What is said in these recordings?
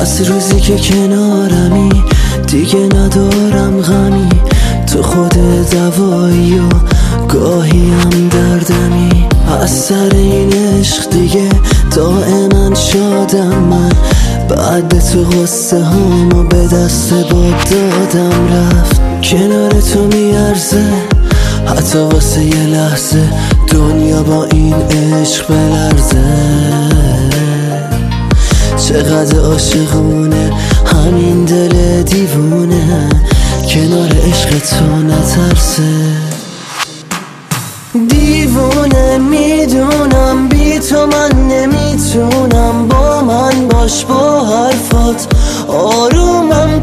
از روزی که کنارمی دیگه ندارم غمی، تو خود دوایی و گاهی هم دردمی. از سر این عشق دیگه دائما شادم من، بعد تو غصه هامو به دست باد دادم رفت. کنار تو میارزه حتی واسه یه لحظه دنیا با این عشق بلرزه. چقدر عاشقونه همین دل دیوونه، کنار عشق تو نترسه. دیوونه میدونم بی تو من نمیتونم، با من باش با حرفات آرومم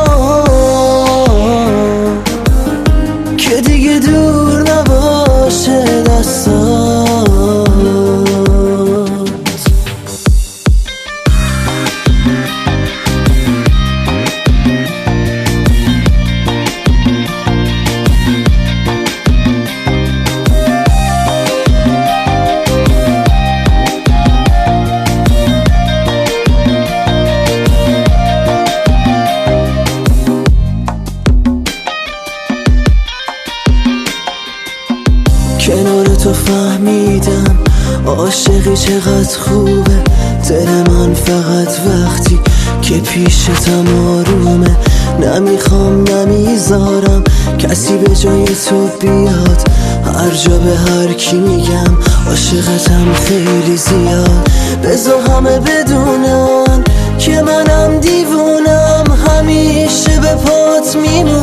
کن که دیگه دور نباشه دستات. کنار تو فهمیدم عاشقی چقدر خوبه، دل من فقط وقتی که پیشتم آرومه. نمیخوام نمیذارم کسی به جای تو بیاد، هر جا به هر کی میگم عاشقتم خیلی زیاد. بذار همه بدونن که منم دیوونم، همیشه به پات میمونم.